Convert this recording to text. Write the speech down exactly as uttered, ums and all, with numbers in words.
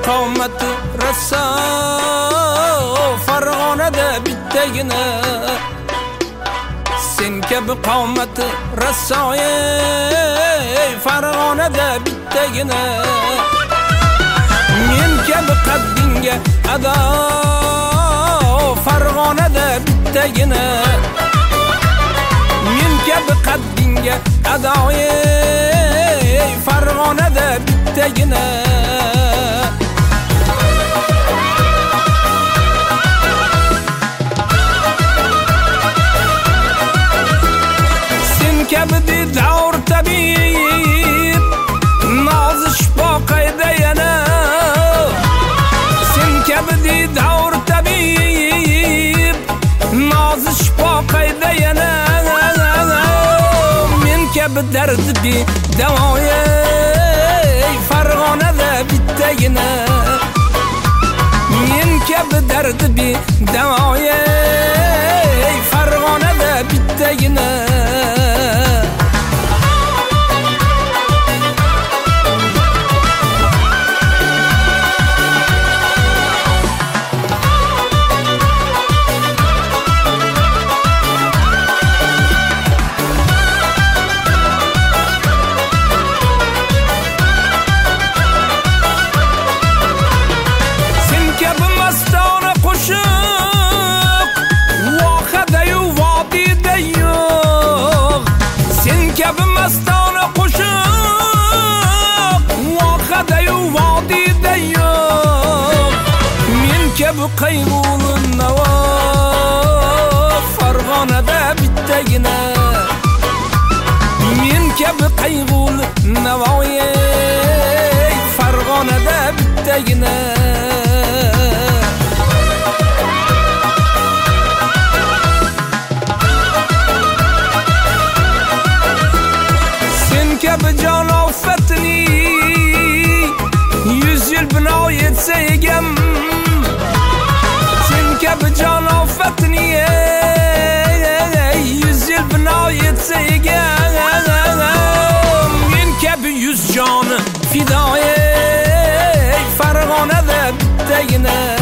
qomati rasso Farg'onada bittagina sen kabi qomati rasso Farg'onada bittagina men kabi qaddingga ado Farg'onada bittagina men kabi qaddingga ado Farg'onada bittagina sen kabi davr tabib nozi shifo qayda yana sen kabi davr tabib nozi shifo qayda yana men kabi dardi bi davoye Farg'onada bittagina men kabi dardi bi davoye Farg'onada bittagina kabi mastona qo'shiq voqada-yu vodiyda yo'q men kabi qayg'uli navo Farg'onada bittagina men kabi qayg'uli navo Farg'onada bittagina kabi jon ofatli yuz yil bino yetsa egam sen kabi jon ofatli yuz yil bino yetsa egam men kabi yuz joni fidoye Farg'onada bittagina